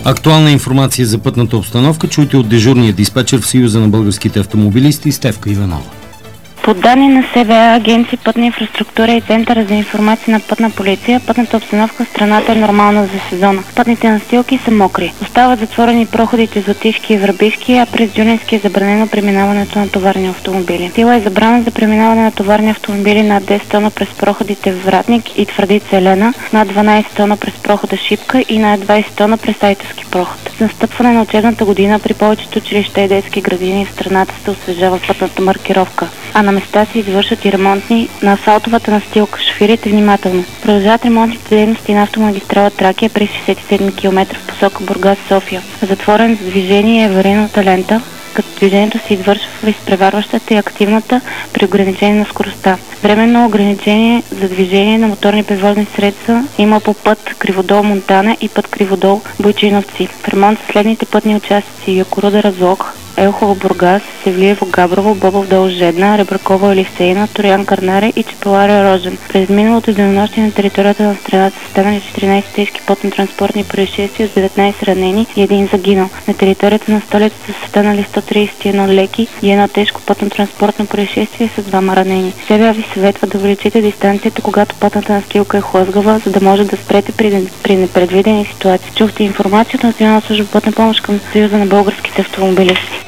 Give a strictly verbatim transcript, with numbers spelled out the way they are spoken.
Актуална информация за пътната обстановка чуйте от дежурния диспетчер в Съюза на българските автомобилисти Стефка Иванова. По данни на СВА, Агенция Пътна инфраструктура и Центъра за информация на Пътна полиция, пътната обстановка в страната е нормална за сезона. Пътните настилки са мокри. Остават затворени проходите Златишки и Върбишки, а през Дюнински е забранено преминаването на товарни автомобили. Сила е забрана за преминаване на товарни автомобили над десет тона през проходите Вратник и Твърдица Елена, над дванадесет тона през прохода Шипка и над двадесет тона през Айтовски проход. С настъпване на учебната година при повечето училища и детски градини в страната се освежава пътната маркировка, а на места се извършват и ремонтни на асфалтовата настилка. Шофирайте внимателно. Продължават ремонтните дейности на автомагистрала Тракия през шейсет и седми километър в посока Бургас-София. Затворен за движение е аварийната лента, като движението се извършва в изпреварващата и активната при ограничение на скоростта. Временно ограничение за движение на моторни превозни средства има по път Криводол-Монтана и път Криводол-Бойчиновци. В ремонт са следните пътни участъци: Якоруда-Разлог, Елхово-Бургас, Севлиево-Габрово, Бобов-дол-Жедна, Ребраково-Елисейна, Троян-Карнаре и Чепеларе-Рожен. През миналото денонощие на територията на страната са станали четиринадесет тежки пътно-транспортни происшествия с деветнадесет ранени и един загинал. На територията на столицата са станали сто тридесет и едно леки и едно тежко пътно-транспортно происшествие с двама ранени. Сега ви съветва да увеличите дистанцията, когато пътната настилка е хлъзгава, за да може да спрете при, при непредвидени ситуации. Чухте информация от Национална служба пътна помощ към Съюза на българските автомобилисти.